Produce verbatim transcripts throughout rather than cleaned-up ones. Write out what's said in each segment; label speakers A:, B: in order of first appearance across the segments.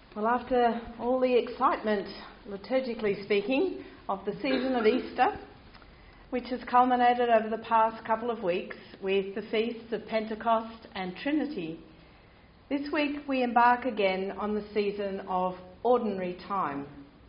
A: Well, after all the excitement, liturgically speaking, of the season of Easter, which has culminated over the past couple of weeks with the feasts of Pentecost and Trinity, this week we embark again on the season of ordinary time.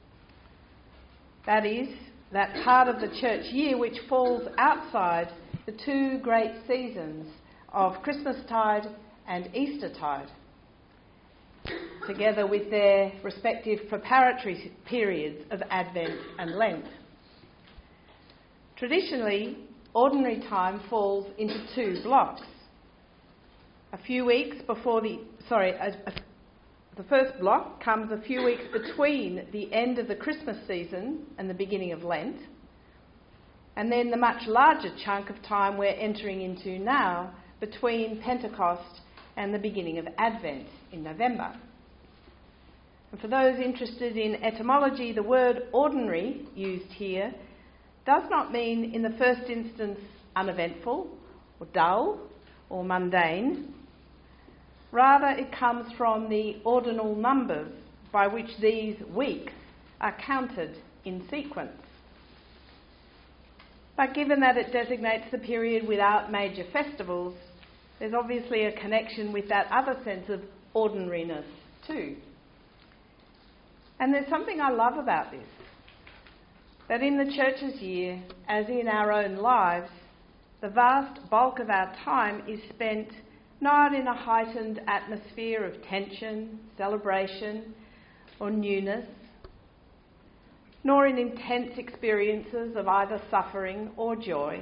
A: That is, that part of the church year which falls outside the two great seasons of Christmastide and Eastertide, together with their respective preparatory periods of Advent and Lent. Traditionally, ordinary time falls into two blocks. A few weeks before the, sorry, a, a, the first block comes a few weeks between the end of the Christmas season and the beginning of Lent, and then the much larger chunk of time we're entering into now between Pentecost and the beginning of Advent in November. And for those interested in etymology, the word ordinary used here does not mean in the first instance uneventful or dull or mundane. Rather, it comes from the ordinal numbers by which these weeks are counted in sequence. But given that it designates the period without major festivals, there's obviously a connection with that other sense of ordinariness too. And there's something I love about this, that in the church's year, as in our own lives, the vast bulk of our time is spent not in a heightened atmosphere of tension, celebration, or newness, nor in intense experiences of either suffering or joy.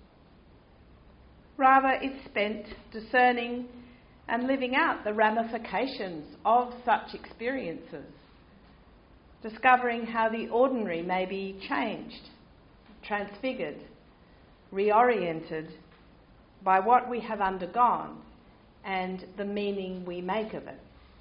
A: Rather, it's spent discerning and living out the ramifications of such experiences, discovering how the ordinary may be changed, transfigured, reoriented by what we have undergone and the meaning we make of it.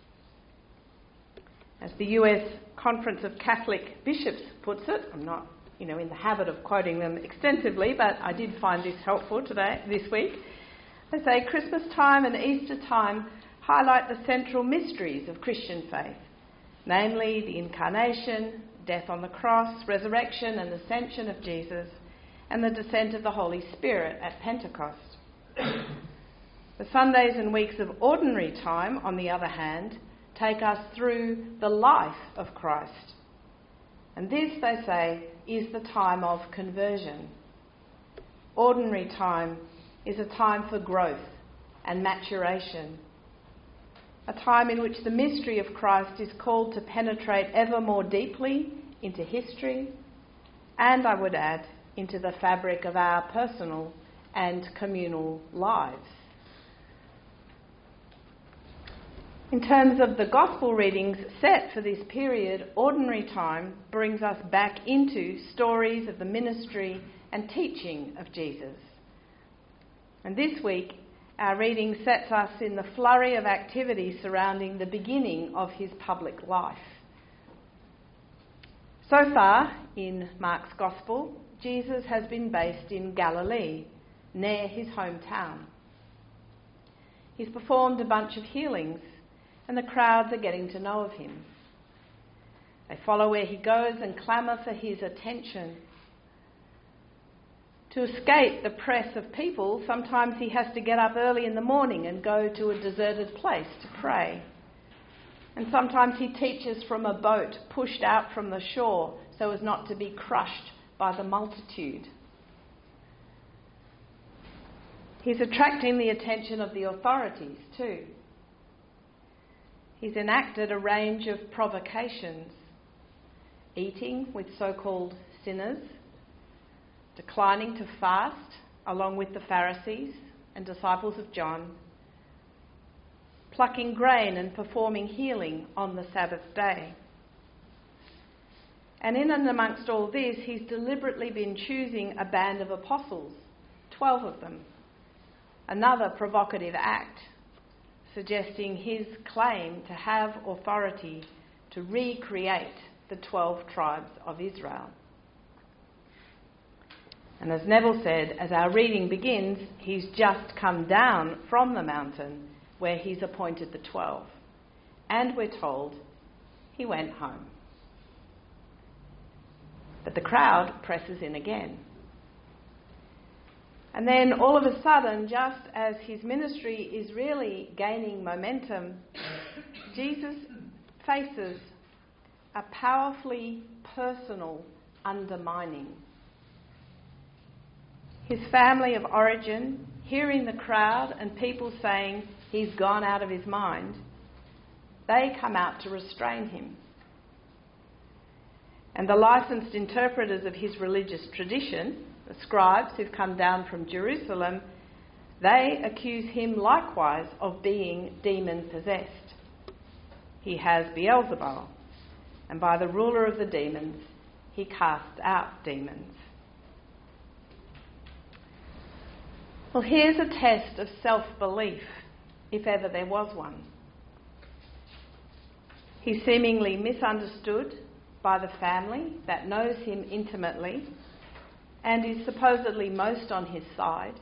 A: As the U S Conference of Catholic Bishops puts it, I'm not, you know, in the habit of quoting them extensively, but I did find this helpful today, this week. They say Christmas time and Easter time highlight the central mysteries of Christian faith, namely the incarnation, death on the cross, resurrection and ascension of Jesus, and the descent of the Holy Spirit at Pentecost. The Sundays and weeks of ordinary time, on the other hand, take us through the life of Christ. And this, they say, is the time of conversion. Ordinary time is a time for growth and maturation, a time in which the mystery of Christ is called to penetrate ever more deeply into history and, I would add, into the fabric of our personal and communal lives. In terms of the Gospel readings set for this period, ordinary time brings us back into stories of the ministry and teaching of Jesus. And this week, our reading sets us in the flurry of activity surrounding the beginning of his public life. So far, in Mark's Gospel, Jesus has been based in Galilee, near his hometown. He's performed a bunch of healings, and the crowds are getting to know of him. They follow where he goes and clamour for his attention. To escape the press of people, sometimes he has to get up early in the morning and go to a deserted place to pray. And sometimes he teaches from a boat pushed out from the shore so as not to be crushed by the multitude. He's attracting the attention of the authorities too. He's enacted a range of provocations, eating with so-called sinners, declining to fast along with the Pharisees and disciples of John, plucking grain and performing healing on the Sabbath day. And in and amongst all this, he's deliberately been choosing a band of apostles, twelve of them, another provocative act, suggesting his claim to have authority to recreate the twelve tribes of Israel. And as Neville said, as our reading begins, he's just come down from the mountain where he's appointed the twelve. And we're told he went home. But the crowd presses in again. And then all of a sudden, just as his ministry is really gaining momentum, Jesus faces a powerfully personal undermining. His family of origin, hearing the crowd and people saying he's gone out of his mind, they come out to restrain him. And the licensed interpreters of his religious tradition, the scribes who've come down from Jerusalem, they accuse him likewise of being demon-possessed. He has Beelzebul, and by the ruler of the demons, he casts out demons. Well, here's a test of self-belief, if ever there was one. He's seemingly misunderstood by the family that knows him intimately and is supposedly most on his side.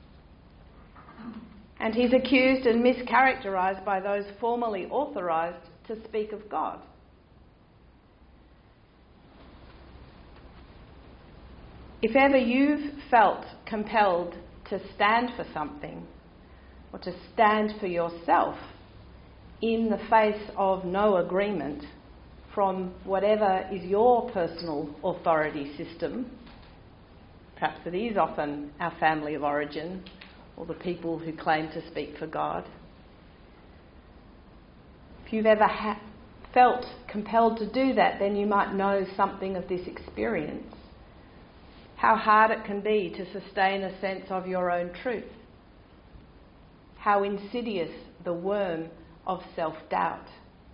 A: And he's accused and mischaracterised by those formerly authorised to speak of God. If ever you've felt compelled to stand for something or to stand for yourself in the face of no agreement from whatever is your personal authority system, perhaps it is often our family of origin or the people who claim to speak for God. If you've ever ha- felt compelled to do that, then you might know something of this experience. How hard it can be to sustain a sense of your own truth. How insidious the worm of self-doubt.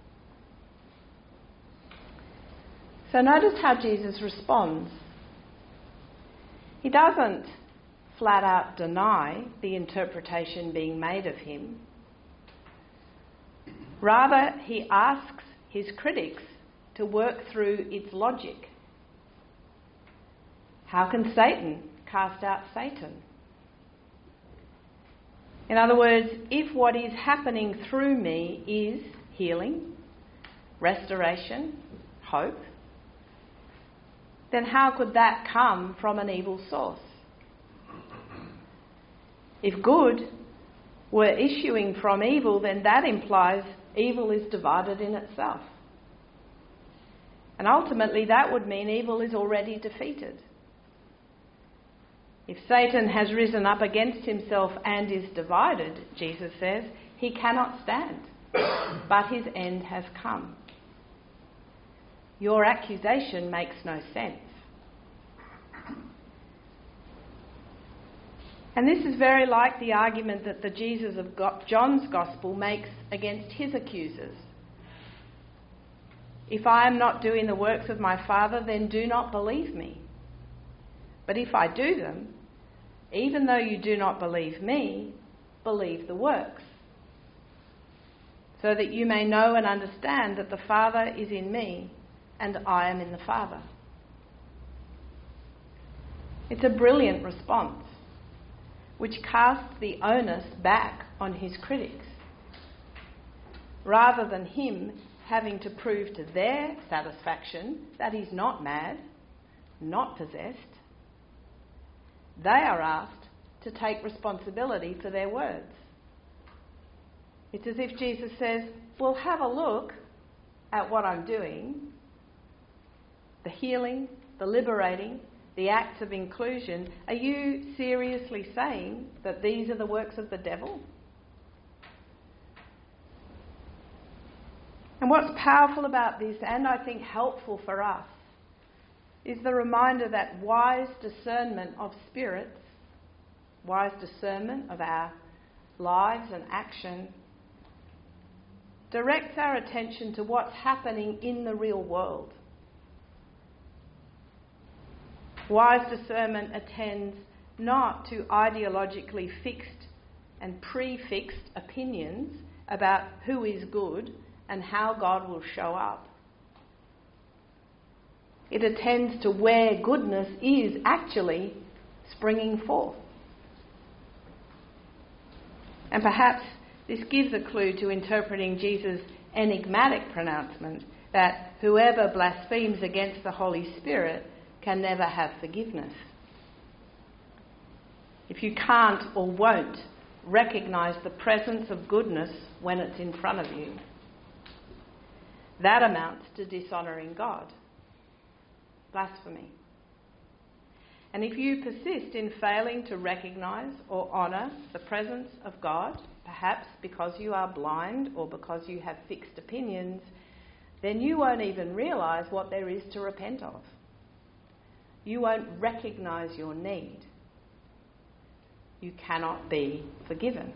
A: So notice how Jesus responds. He doesn't flat out deny the interpretation being made of him. Rather, he asks his critics to work through its logic. How can Satan cast out Satan? In other words, if what is happening through me is healing, restoration, hope, then how could that come from an evil source? If good were issuing from evil, then that implies evil is divided in itself. And ultimately that would mean evil is already defeated. If Satan has risen up against himself and is divided, Jesus says, he cannot stand, but his end has come. Your accusation makes no sense. And this is very like the argument that the Jesus of John's Gospel makes against his accusers. If I am not doing the works of my Father, then do not believe me. But if I do them, even though you do not believe me, believe the works, so that you may know and understand that the Father is in me and I am in the Father. It's a brilliant response, which casts the onus back on his critics. Rather than him having to prove to their satisfaction that he's not mad, not possessed, they are asked to take responsibility for their words. It's as if Jesus says, well, have a look at what I'm doing, the healing, the liberating, the acts of inclusion. Are you seriously saying that these are the works of the devil? And what's powerful about this, and I think helpful for us, is the reminder that wise discernment of spirits, wise discernment of our lives and action, directs our attention to what's happening in the real world. Wise discernment attends not to ideologically fixed and prefixed opinions about who is good and how God will show up. It attends to where goodness is actually springing forth. And perhaps this gives a clue to interpreting Jesus' enigmatic pronouncement that whoever blasphemes against the Holy Spirit can never have forgiveness. If you can't or won't recognise the presence of goodness when it's in front of you, that amounts to dishonouring God. Blasphemy. And if you persist in failing to recognise or honour the presence of God, perhaps because you are blind or because you have fixed opinions, then you won't even realise what there is to repent of. You won't recognise your need. You cannot be forgiven.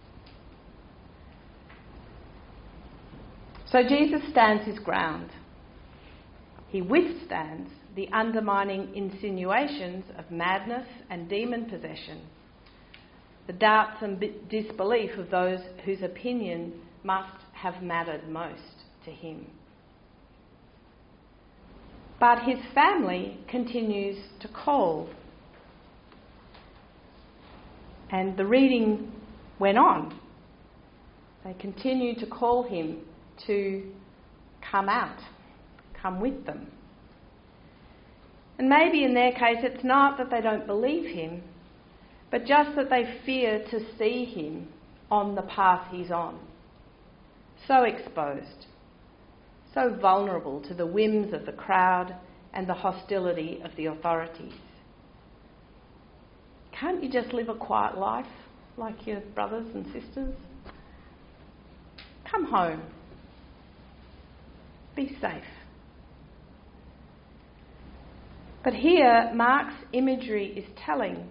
A: So Jesus stands his ground. He withstands the undermining insinuations of madness and demon possession, the doubts and disbelief of those whose opinion must have mattered most to him. But his family continues to call. And the reading went on. They continue to call him to come out, come with them. And maybe in their case it's not that they don't believe him, but just that they fear to see him on the path he's on. So exposed, so vulnerable to the whims of the crowd and the hostility of the authorities. Can't you just live a quiet life like your brothers and sisters? Come home. Be safe. But here, Mark's imagery is telling.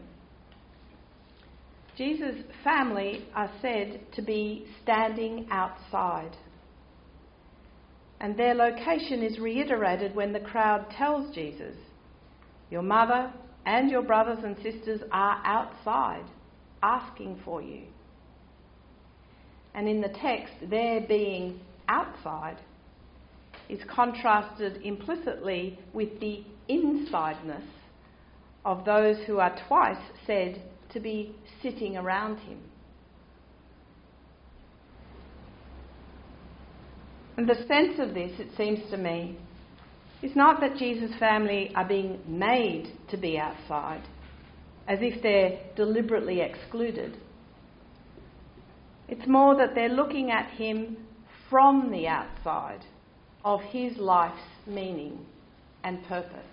A: Jesus' family are said to be standing outside. And their location is reiterated when the crowd tells Jesus, "Your mother and your brothers and sisters are outside, asking for you." And in the text, their being outside is contrasted implicitly with the insideness of those who are twice said to be sitting around him. And the sense of this, it seems to me, is not that Jesus' family are being made to be outside, as if they're deliberately excluded. It's more that they're looking at him from the outside of his life's meaning and purpose.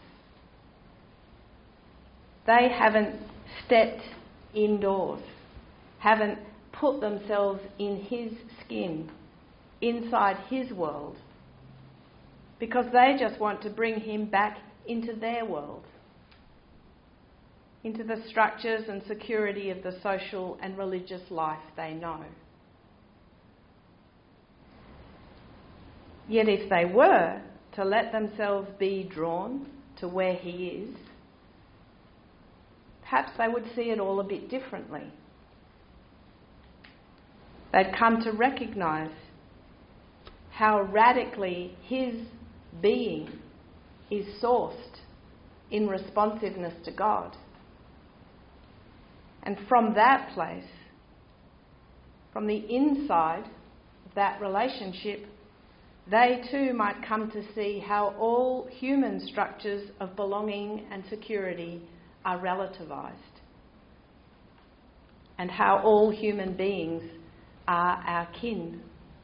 A: They haven't stepped indoors, haven't put themselves in his skin, inside his world, because they just want to bring him back into their world, into the structures and security of the social and religious life they know. Yet if they were to let themselves be drawn to where he is, perhaps they would see it all a bit differently. They'd come to recognise how radically his being is sourced in responsiveness to God. And from that place, from the inside of that relationship, they too might come to see how all human structures of belonging and security are relativised, and how all human beings are our kin.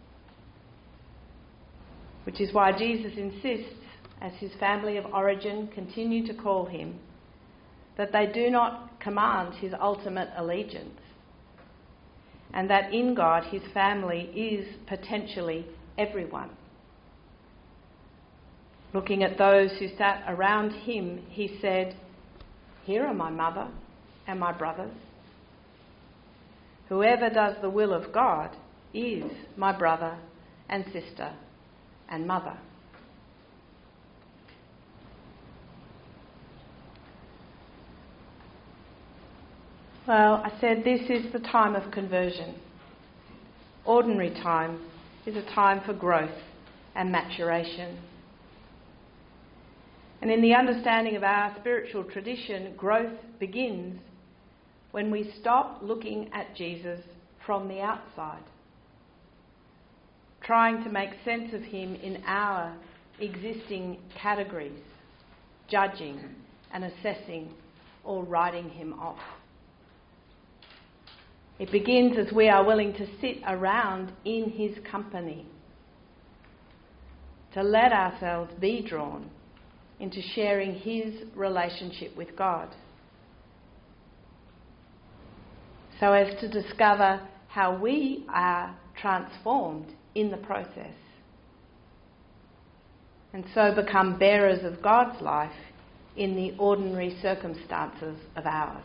A: Which is why Jesus insists, as his family of origin continue to call him, that they do not command his ultimate allegiance, and that in God his family is potentially everyone. Looking at those who sat around him, he said, "Here are my mother and my brothers. Whoever does the will of God is my brother and sister and mother." Well, I said this is the time of conversion. Ordinary time is a time for growth and maturation. And in the understanding of our spiritual tradition, growth begins when we stop looking at Jesus from the outside, trying to make sense of him in our existing categories, judging and assessing or writing him off. It begins as we are willing to sit around in his company, to let ourselves be drawn into sharing his relationship with God, so as to discover how we are transformed in the process, and so become bearers of God's life in the ordinary circumstances of ours.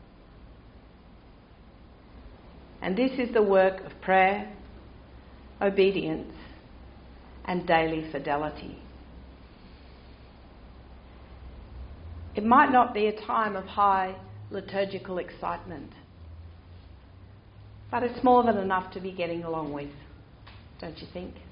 A: And this is the work of prayer, obedience, and daily fidelity. It might not be a time of high liturgical excitement, but it's more than enough to be getting along with, don't you think?